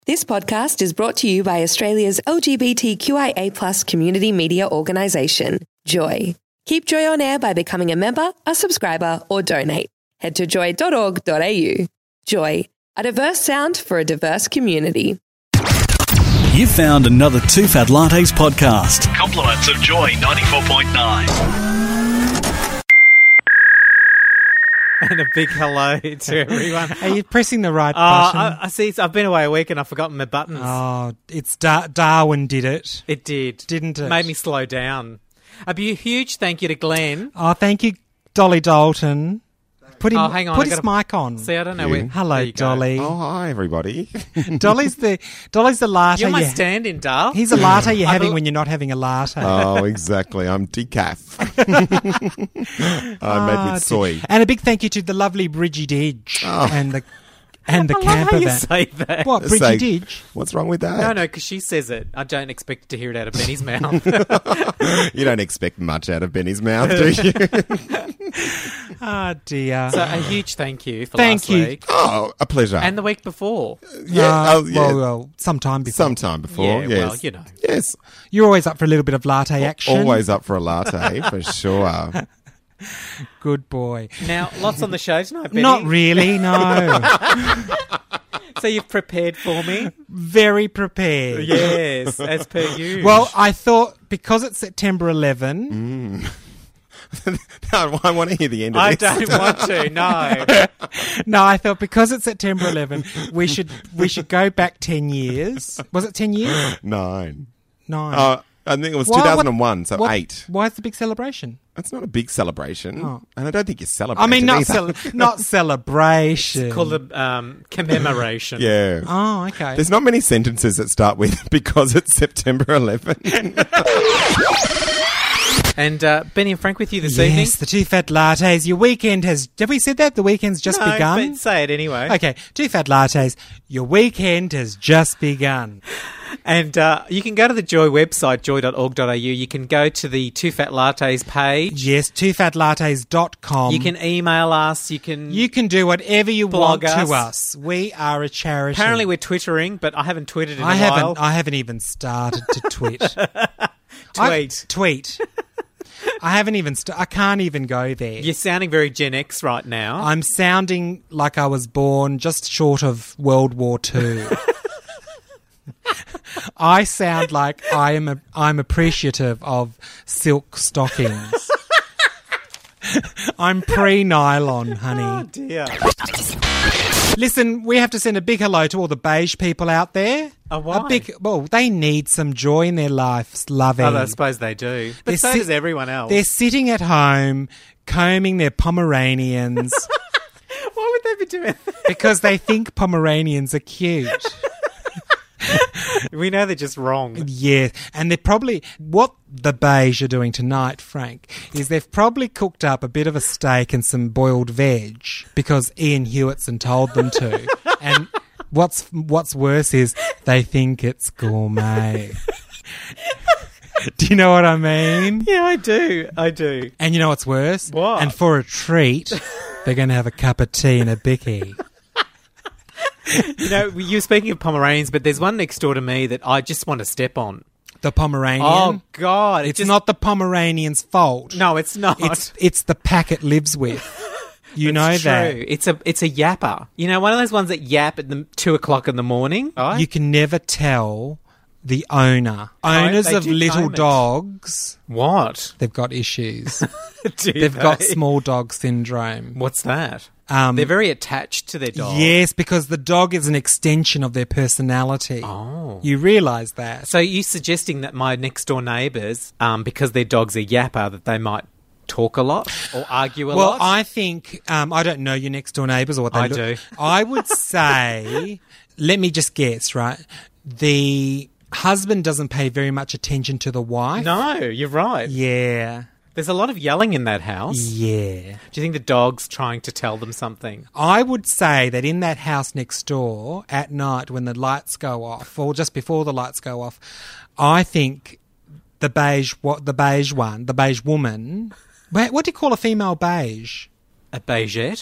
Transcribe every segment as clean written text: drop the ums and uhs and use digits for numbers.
This podcast is brought to you by Australia's LGBTQIA+ community media organisation, Joy. Keep Joy on air by becoming a member, a subscriber, or donate. Head to joy.org.au. Joy, a diverse sound for a diverse community. You found another Two Fat Lattes podcast. Compliments of Joy 94.9. And a big hello to everyone. Are you pressing the right button? I see. I've been away a week and I've forgotten my buttons. Oh, it's Darwin did it. It did. Didn't it? Made me slow down. A huge thank you to Glenn. Oh, thank you, Dolly Dalton. Put hang on, put his mic on. See, I don't know where. Hello, Dolly. Oh, hi, everybody. Dolly's the latte. You're my stand-in, Dal. He's a latte you're having when you're not having a latte. Oh, exactly. I'm decaf. I'm made with soy. And a big thank you to the lovely Bridgie Didge and the I love camper how you van. say that. What, Bridgie Didge? What's wrong with that? No, because she says it. I don't expect to hear it out of Benny's mouth. You don't expect much out of Benny's mouth, do you? Oh, dear. So a huge thank you for last week. Oh, a pleasure. And the week before. yeah. Well, sometime before. Sometime before, Yeah, yes. well, you know. Yes. You're always up for a little bit of latte action. Always up for a latte, for sure. Good boy. Now, lots on the show tonight, Benny. Not really, no. So you've prepared for me? Very prepared. Yes, as per you. Well, I thought because it's September 11... No, I want to hear the end of I this. don't want to, no. No, I thought because it's September 11, we should go back 10 years. Was it 10 years? 9. 9. I think it was Why- 2001, so what- 8. Why is the big celebration? It's not a big celebration, Oh. and I don't think you celebrate. I mean, not either. not celebration. It's called a commemoration. Yeah. Oh, okay. There's not many sentences that start with because it's September 11. And Benny and Frank with you this evening. Yes, the Two Fat Lattes. Your weekend has... Have we said that? The weekend's just No, begun? but say it anyway. Okay, Two Fat Lattes. Your weekend has just begun. And you can go to the Joy website, joy.org.au. You can go to the Two Fat Lattes page. Yes, twofatlattes.com. You can email us. You can do whatever you blog want to us. us. We are a charity. Apparently we're Twittering, but I haven't tweeted in a while. I haven't even started to tweet. Tweet. I haven't even... I can't even go there. You're sounding very Gen X right now. I'm sounding like I was born just short of World War II. I sound like I'm appreciative of silk stockings. I'm pre-nylon, honey. Oh, dear. Listen, we have to send a big hello to all the beige people out there. Oh, why? They need some joy in their lives, loving. Oh, I suppose they do. But so does everyone else. They're sitting at home, combing their Pomeranians. Why would they be doing that? Because they think Pomeranians are cute. We know they're just wrong. Yeah, and they're probably... What the beige are doing tonight, Frank, is they've probably cooked up a bit of a steak and some boiled veg because Ian Hewitson told them to. And what's worse is they think it's gourmet. Do you know what I mean? Yeah, I do. And you know what's worse? What? And for a treat, they're going to have a cup of tea and a bicky. You know, you were speaking of Pomeranians, but there's one next door to me that I just want to step on. The Pomeranian? Oh, God. It's not the Pomeranian's fault. No, it's not. It's the pack it lives with. You know It's that. true. It's a yapper. You know, one of those ones that yap at 2 o'clock in the morning. Right? You can never tell the owner. Owners they of do little comb it. dogs, What? they've got issues. Do They've they? got small dog syndrome. What's that? Um, They're very attached to their dog. Yes, because the dog is an extension of their personality. Oh. You realise that. So you suggesting that my next door neighbours, because their dog's a yapper, that they might talk a lot or argue a lot? Well, I think, I don't know your next door neighbours or what they I look. do. I would say, let me just guess, right? The husband doesn't pay very much attention to the wife. No, you're right. Yeah. There's a lot of yelling in that house. Yeah. Do you think the dog's trying to tell them something? I would say that in that house next door at night when the lights go off, or just before the lights go off, I think the beige woman, what do you call a female beige? A beigette?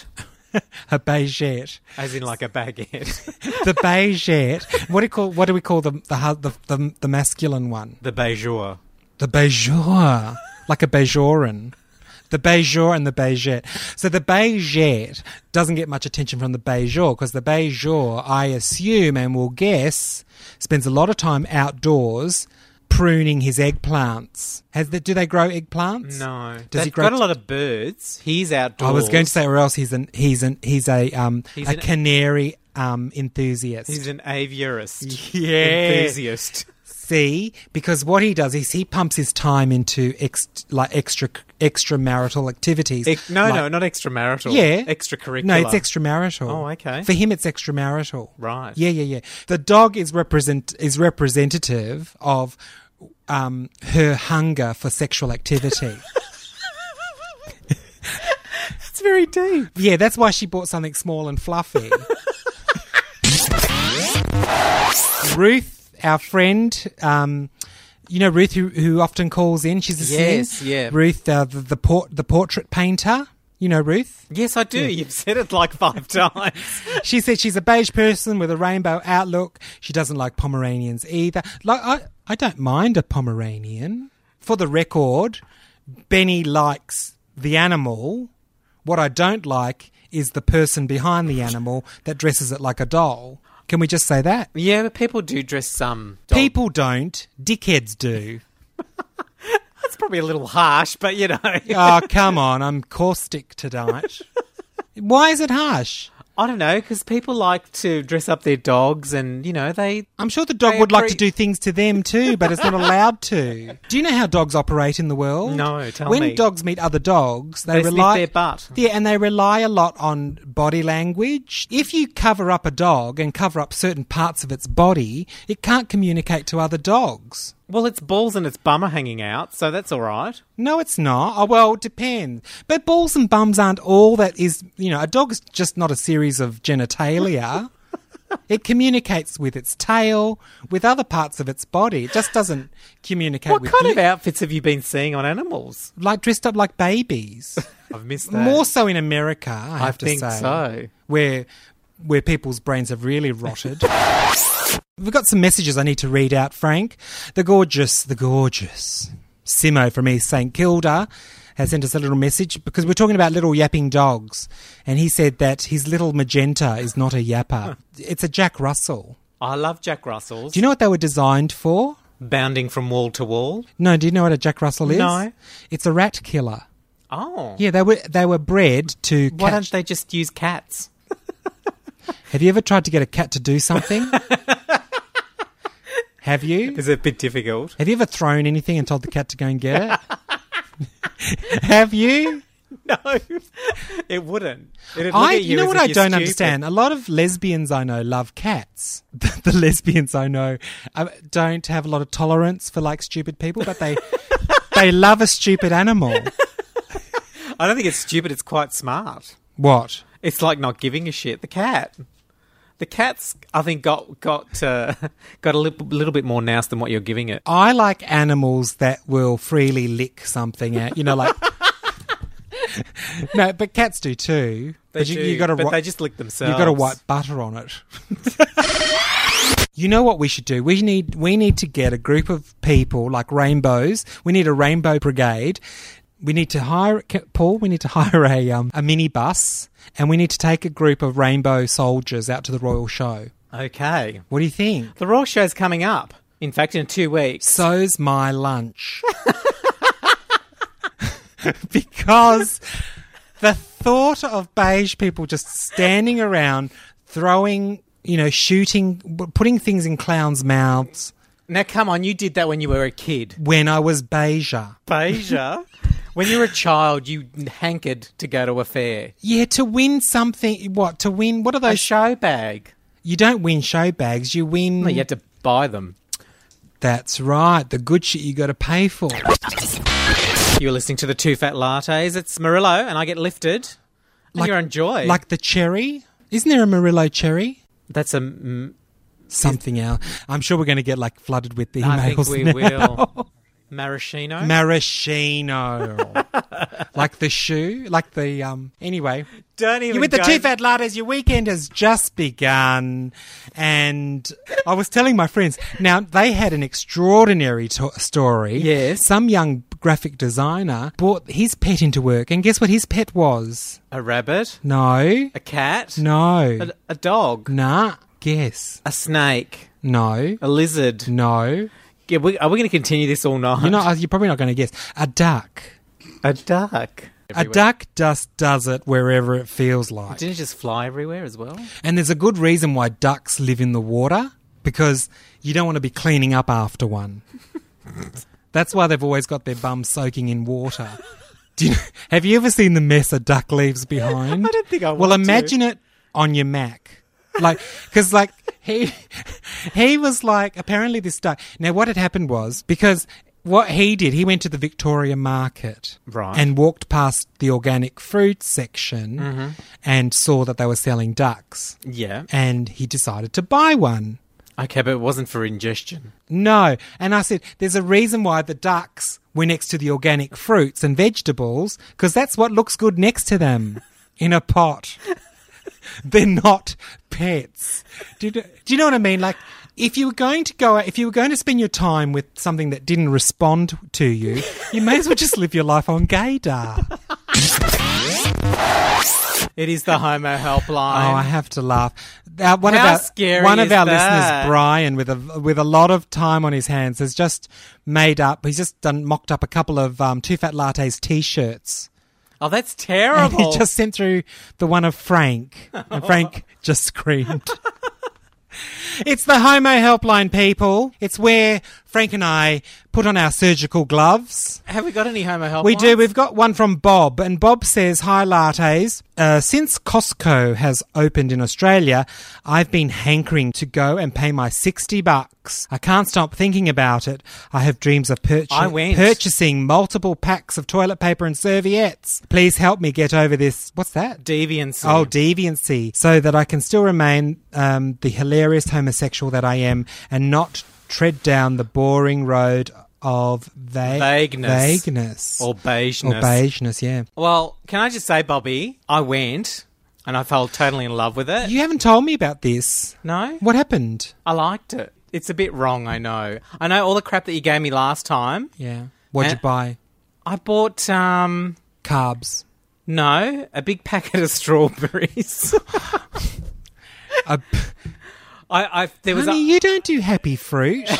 A beigette. As in like a baguette. The beigette. What do we call the masculine one? The bejour. The bejour. Like a beijoran. The bejour and the beigette. So the beigette doesn't get much attention from the bejour because the bejour, I assume and will guess, spends a lot of time outdoors pruning his eggplants. Do they grow eggplants? No. Does he They've grow got a lot of birds. He's outdoors. I was going to say, or else he's a canary enthusiast. He's an aviarist. Yeah. Enthusiast. See, because what he does is he pumps his time into extramarital activities. Not extramarital. Yeah. Extracurricular. No, it's extramarital. Oh, okay. For him, it's extramarital. Right. Yeah. The dog is representative of her hunger for sexual activity. It's very deep. Yeah, that's why she bought something small and fluffy. Ruth, our friend, Ruth who often calls in. She's a Yes, yeah. Ruth, the portrait painter. You know Ruth? Yes, I do. Yeah. You've said it like 5 times. She said she's a beige person with a rainbow outlook. She doesn't like Pomeranians either. Like I don't mind a Pomeranian. For the record, Benny likes the animal. What I don't like is the person behind the animal that dresses it like a doll. Can we just say that? Yeah, but people do dress some. People don't. Dickheads do. That's probably a little harsh, but you know. Oh, come on. I'm caustic tonight. Why is it harsh? I don't know, because people like to dress up their dogs and, they... I'm sure the dog would like to do things to them too, but it's not allowed to. Do you know how dogs operate in the world? No, tell me. me. When dogs meet other dogs, they sniff their butt. Yeah, and they rely a lot on body language. If you cover up a dog and cover up certain parts of its body, it can't communicate to other dogs. Well, its balls and its bum are hanging out, so that's all right. No, it's not. Oh, well, it depends. But balls and bums aren't all that is... a dog's just not a series of genitalia. It communicates with its tail, with other parts of its body. It just doesn't communicate with... What kind of outfits have you been seeing on animals? Like dressed up like babies. I've missed that. More so in America, I have to say. I think so. Where people's brains have really rotted. We've got some messages I need to read out, Frank. The gorgeous Simo from East St Kilda has sent us a little message because we're talking about little yapping dogs, and he said that his little Magenta is not a yapper. It's a Jack Russell. I love Jack Russells. Do you know what they were designed for? Bounding from wall to wall? No, do you know what a Jack Russell is? No. It's a rat killer. Oh. Yeah, they were bred to Why don't they just use cats? Have you ever tried to get a cat to do something? Have you? Is it a bit difficult? Have you ever thrown anything and told the cat to go and get it? Have you? No, it wouldn't. You know what I don't understand? A lot of lesbians I know love cats. The lesbians I know don't have a lot of tolerance for stupid people, but they love a stupid animal. I don't think it's stupid. It's quite smart. What? It's like not giving a shit. The cat's, I think, got a little bit more nous than what you're giving it. I like animals that will freely lick something out. No, but cats do too. They just lick themselves. You've got to wipe butter on it. You know what we should do? We need to get a group of people like rainbows. We need a rainbow brigade. We need to hire Paul. We need to hire a minibus, and we need to take a group of rainbow soldiers out to the Royal Show. Okay. What do you think? The Royal Show's coming up. In fact, in 2 weeks. So's my lunch. Because the thought of beige people just standing around, throwing, shooting, putting things in clowns' mouths. Now, come on, you did that when you were a kid. When I was beiger. Beiger? When you were a child, you hankered to go to a fair. Yeah, to win something. What? To win? What are those? A show bag. You don't win show bags. You win... No, you have to buy them. That's right. The good shit you got to pay for. You're listening to the Two Fat Lattes. It's Murillo, and I get lifted. And you're on Joy. Like the cherry? Isn't there a Murillo cherry? That's a... something else. I'm sure we're going to get flooded with emails. I think we now. will. Maraschino? Maraschino. Like the shoe? Like the, anyway. Don't even You with the go- two fat lattes, your weekend has just begun. And I was telling my friends, now they had an extraordinary story. Yes. Some young graphic designer brought his pet into work, and guess what his pet was? A rabbit? No. A cat? No. A dog? Nah. Guess. A snake? No. A lizard? No. Yeah, are we going to continue this all night? You're probably not going to guess. A duck. A duck? A duck just does it wherever it feels like. Didn't it just fly everywhere as well? And there's a good reason why ducks live in the water, because you don't want to be cleaning up after one. That's why they've always got their bum soaking in water. Have you ever seen the mess a duck leaves behind? I don't think I Well, want to. imagine it on your Mac. Because he was like, apparently this duck. Now, what had happened was, because what he did, he went to the Victoria Market Right. and walked past the organic fruit section and saw that they were selling ducks. Yeah. And he decided to buy one. Okay, but it wasn't for ingestion. No. And I said, there's a reason why the ducks were next to the organic fruits and vegetables, because that's what looks good next to them in a pot. They're not pets. Do you know what I mean? Like, if you were going to spend your time with something that didn't respond to you, you may as well just live your life on Gaydar. It is the Homo Helpline. Oh, I have to laugh. One How of scary our is that? listeners, Brian, with a lot of time on his hands, has just mocked up a couple of Two Fat Lattes T-shirts. Oh, that's And terrible. he just sent through the one of Frank, and Frank just screamed. It's the Homo Helpline, people. It's where Frank and I put on our surgical gloves. Have we got any Homo Helplines? We do. We've got one from Bob, and Bob says, "Hi, Lattes. Since Costco has opened in Australia, I've been hankering to go and pay my $60. I can't stop thinking about it. I have dreams of purchasing multiple packs of toilet paper and serviettes. Please help me get over this." What's that? Deviancy. Oh, deviancy. So that I can still remain the hilarious homosexual that I am and not tread down the boring road of vagueness. Or beigeness. Or beigeness, yeah. Well, can I just say, Bobby, I went and I fell totally in love with it. You haven't told me about this. No? What happened? I liked it. It's a bit wrong, I know. I know all the crap that you gave me last time. Yeah. What'd you buy? I bought, Carbs. no, a big packet of strawberries. There was Honey, you don't do happy fruit.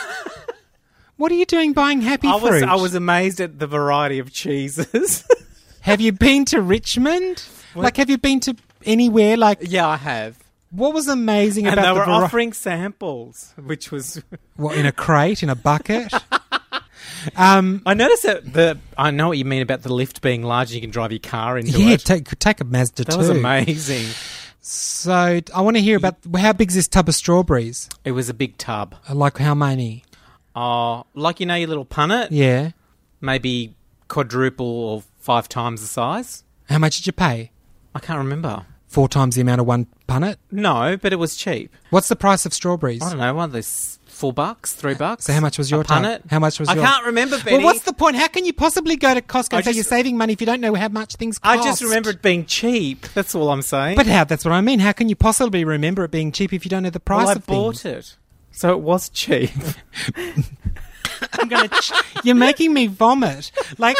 What are you doing buying happy fruit? I was amazed at the variety of cheeses. Have you been to Richmond? Like, have you been to anywhere? Like, Yeah, I have. what was amazing And about they the were variety? offering samples, which was... What, in a crate, in a bucket? I noticed that I know what you mean about the lift being large and you can drive your car into Yeah, it. take a Mazda 2. That was amazing. So I want to hear about how big's this tub of strawberries? It was a big tub. Like how many? Oh, like your little punnet? Yeah. Maybe quadruple or 5 times the size? How much did you pay? I can't remember. 4 times the amount of one punnet? No, but it was cheap. What's the price of strawberries? I don't know, one of those $4, $3. So how much was your a punnet? tub? How much was I your... can't remember, Benny. Well, what's the point? How can you possibly go to Costco and say just- you're saving money if you don't know how much things I cost? just remember it being cheap. That's all I'm saying. But that's what I mean. How can you possibly remember it being cheap if you don't know the price well, I of bought things? it. So it was cheap. I'm gonna you're making me vomit. Like...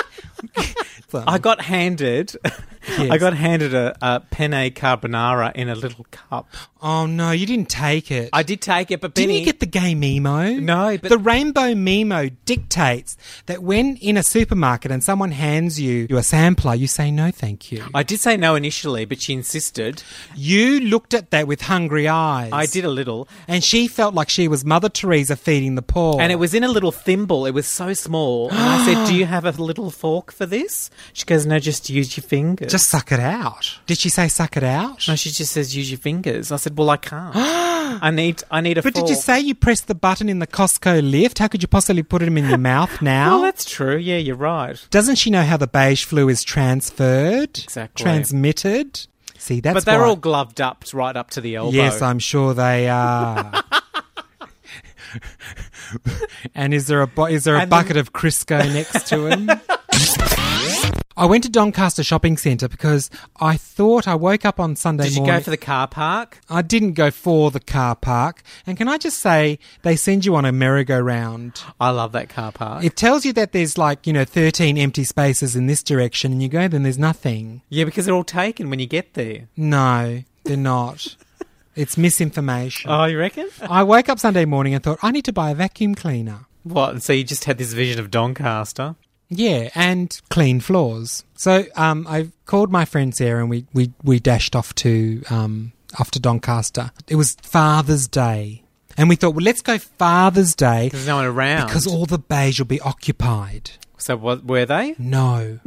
I got handed Yes. I got handed a penne carbonara in a little cup. Oh, no, you didn't take it. I did take it, but Didn't Benny... you get the gay Mimo? No, but... The rainbow Mimo dictates that when in a supermarket and someone hands you a sampler, you say no thank you. I did say no initially, but she insisted. You looked at that with hungry eyes. I did a little. And she felt like she was Mother Teresa feeding the poor. And it was in a little thimble. It was so small. And I said, do you have a little fork for this? She goes, no, just use your fingers. Just suck it out. Did she say suck it out? No, she just says use your fingers. I said, well, I can't. I need a But fork. did you say you pressed the button in the Costco lift? How could you possibly put them in your mouth now? Well, that's true. Yeah, you're right. Doesn't she know how the beige flu is transferred? Exactly. Transmitted? See, that's But they're why. all gloved up right up to the elbow. Yes, I'm sure they are. And is there a And bucket of Crisco next to him? I went to Doncaster Shopping Centre because I thought I woke up on Sunday Did you morning. go for the car park? I didn't go for the car park. And can I just say, they send you on a merry-go-round. I love that car park. It tells you that there's 13 empty spaces in this direction, and you go there and there's nothing. Yeah, because they're all taken when you get there. No, they're not. It's misinformation. Oh, you reckon? I woke up Sunday morning and thought, I need to buy a vacuum cleaner. What? And so you just had this vision of Doncaster? Yeah, and clean floors. So I called my friend Sarah and we dashed off to Doncaster. It was Father's Day. And we thought, well, let's go Father's Day. There's no one around. Because all the bays will be occupied. So what were they? No.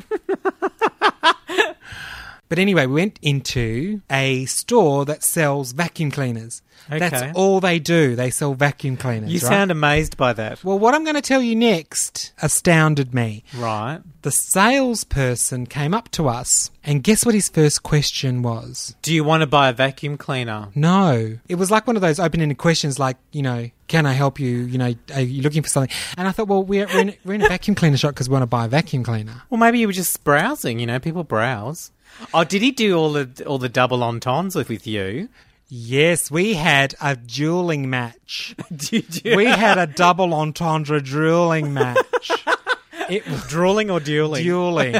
But anyway, we went into a store that sells vacuum cleaners. Okay. That's all they do. They sell vacuum cleaners. You right? sound amazed by that. Well, what I'm going to tell you next astounded me. Right. The salesperson came up to us, and guess what his first question was? Do you want to buy a vacuum cleaner? No. It was like one of those open-ended questions like, can I help you? Are you looking for something? And I thought, well, we're in a vacuum cleaner shop because we want to buy a vacuum cleaner. Well, maybe you were just browsing. People browse. Oh, did he do all the double entendres with you? Yes, we had a dueling match. Did you? We had a double entendre dueling match. It was Drooling or dueling? dueling.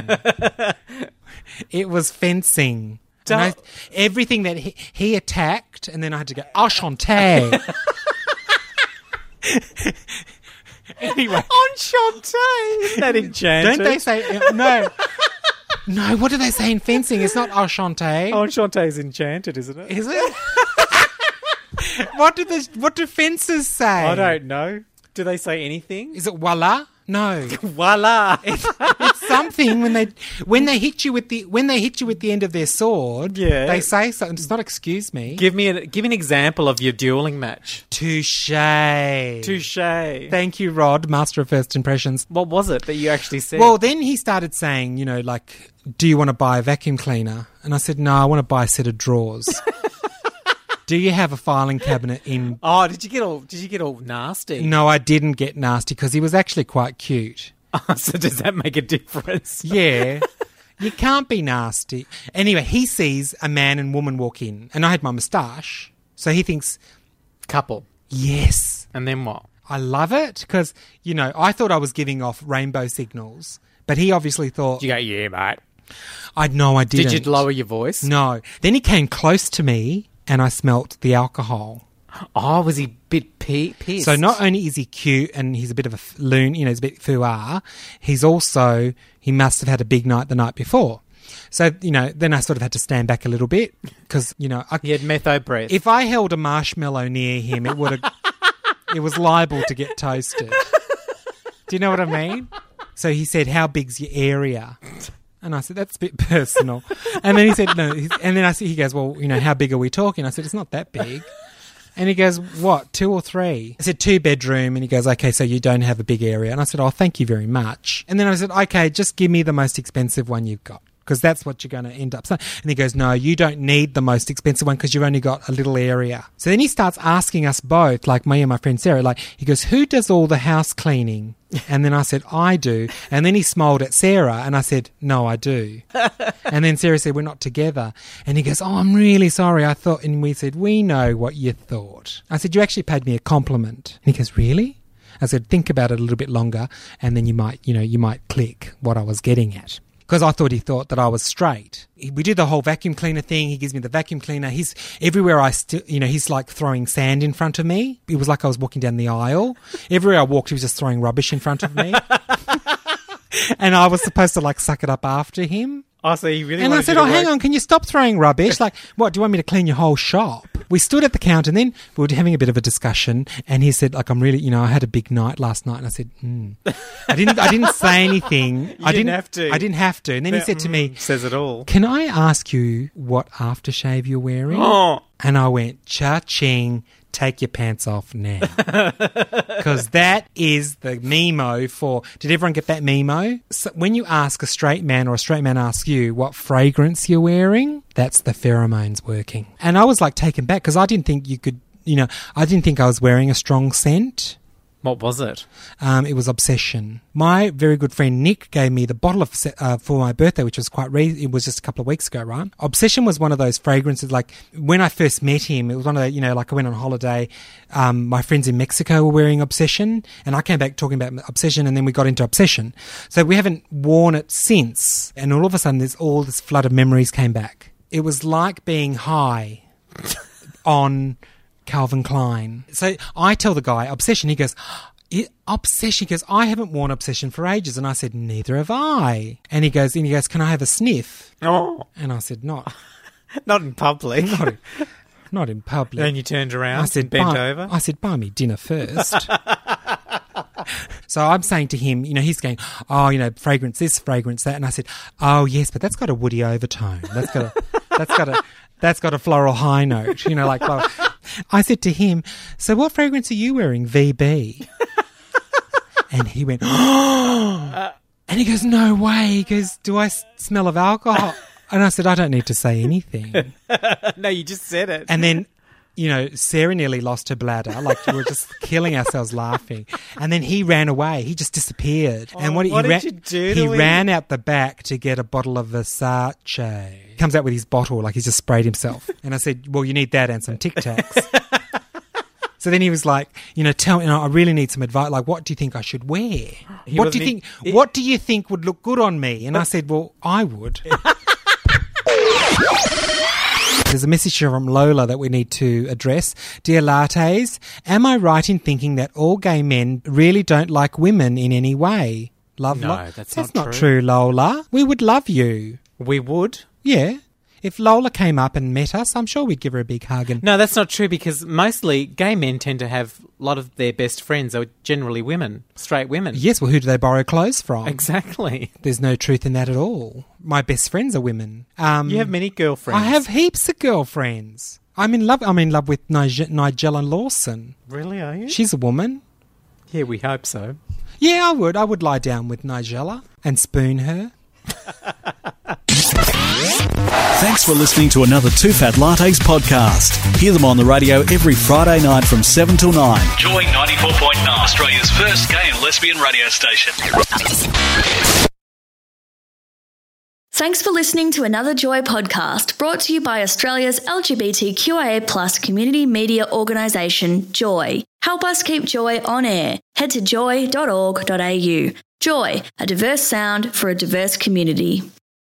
It was fencing. And everything that he attacked, and then I had to go, enchanté. Anyway. Enchanté! Isn't that enchanted? Don't they say... No. No, what do they say in fencing? It's not enchanté. Enchanté is enchanted, isn't it? Is it? What do fencers say? I don't know. Do they say anything? Is it voila? No. Voila! It's something when they hit you with the end of their sword. Yeah. They say something. It's not excuse me. Give me an example of your dueling match. Touche. Touche. Thank you, Rod, master of first impressions. What was it that you actually said? Well, then he started saying, do you want to buy a vacuum cleaner? And I said, no, I want to buy a set of drawers. Do you have a filing cabinet in... Oh, did you get all nasty? No, I didn't get nasty because he was actually quite cute. Oh, so does that make a difference? Yeah. You can't be nasty. Anyway, he sees a man and woman walk in, and I had my moustache, so he thinks... Couple. Yes. And then what? I love it because, I thought I was giving off rainbow signals, but he obviously thought... Did you go, yeah, mate? I didn't. Did you lower your voice? No. Then he came close to me, and I smelt the alcohol. Oh, was he a bit pissed? So not only is he cute and he's a bit of a loon, he's a bit foo-ah, he must have had a big night the night before. So, then I sort of had to stand back a little bit because, he had metho breath. If I held a marshmallow near him, it was liable to get toasted. Do you know what I mean? So he said, how big's your area? And I said, that's a bit personal. And then he said, no. And then he goes, well, how big are we talking? I said, it's not that big. And he goes, what, 2 or 3? I said, 2 bedroom. And he goes, okay, so you don't have a big area. And I said, oh, thank you very much. And then I said, okay, just give me the most expensive one you've got, because that's what you're going to end up saying. And he goes, no, you don't need the most expensive one because you've only got a little area. So then he starts asking us both, like me and my friend Sarah, he goes, who does all the house cleaning? And then I said, I do. And then he smiled at Sarah and I said, no, I do. And then Sarah said, we're not together. And he goes, oh, I'm really sorry. I thought, and we said, we know what you thought. I said, you actually paid me a compliment. And he goes, really? I said, think about it a little bit longer and then you might click what I was getting at. Because I thought he thought that I was straight. We did the whole vacuum cleaner thing. He gives me the vacuum cleaner. He's everywhere he's like throwing sand in front of me. It was like I was walking down the aisle. Everywhere I walked, he was just throwing rubbish in front of me. And I was supposed to suck it up after him. Oh, so he really And I said, hang on, can you stop throwing rubbish? What, do you want me to clean your whole shop? We stood at the counter and then we were having a bit of a discussion and he said, I'm really, I had a big night last night. And I said, I didn't say anything. I didn't have to. I didn't have to. And then he said to me, says it all. Can I ask you what aftershave you're wearing? Oh. And I went, cha-ching. Take your pants off now. Because that is the memo for... Did everyone get that memo? So when you ask a straight man or a straight man asks you what fragrance you're wearing, that's the pheromones working. And I was taken back because I didn't think you could... I didn't think I was wearing a strong scent. What was it? It was Obsession. My very good friend Nick gave me the bottle of for my birthday, which was it was just a couple of weeks ago, right? Obsession was one of those fragrances, like when I first met him, it was one of the, like I went on holiday, my friends in Mexico were wearing Obsession, and I came back talking about Obsession, and then we got into Obsession. So we haven't worn it since, and all of a sudden all this flood of memories came back. It was like being high on Calvin Klein. So I tell the guy, Obsession, he goes, Obsession, he goes, I haven't worn Obsession for ages. And I said, neither have I. And he goes, can I have a sniff? Oh. And I said, not in public. Not in public. Then you turned around, I said, bent over. I said, buy me dinner first. So I'm saying to him, he's going, fragrance this, fragrance that. And I said, oh yes, but that's got a woody overtone. That's got a floral high note, like floral. I said to him, so what fragrance are you wearing, VB? And he went, oh. And he goes, no way. He goes, do I smell of alcohol? And I said, I don't need to say anything. No, you just said it. And then, Sarah nearly lost her bladder. Like, we were just killing ourselves laughing. And then he ran away. He just disappeared. Oh, and what did you do to He him? ran out the back to get a bottle of Versace. Comes out with his bottle like he's just sprayed himself. And I said, well, you need that and some Tic Tacs. So then he was like, tell me, I really need some advice. Like, what do you think I should wear? What do you think would look good on me? And I said, well, I would. There's a message from Lola that we need to address. Dear Lattes, am I right in thinking that all gay men really don't like women in any way? No, that's not true, Lola. We would love you. We would? Yeah. If Lola came up and met us, I'm sure we'd give her a big hug. And no, that's not true, because mostly gay men tend to have a lot of their best friends are generally women, straight women. Yes, well, who do they borrow clothes from? Exactly. There's no truth in that at all. My best friends are women. You have many girlfriends. I have heaps of girlfriends. I'm in love with Nigella Lawson. Really, are you? She's a woman. Yeah, we hope so. Yeah, I would. I would lie down with Nigella and spoon her. Thanks for listening to another Two Fat Lattes podcast. Hear them on the radio every Friday night from 7 till 9. Joy 94.9, Australia's first gay and lesbian radio station. Thanks for listening to another Joy podcast brought to you by Australia's LGBTQIA+ community media organisation, Joy. Help us keep Joy on air. Head to joy.org.au. Joy, a diverse sound for a diverse community.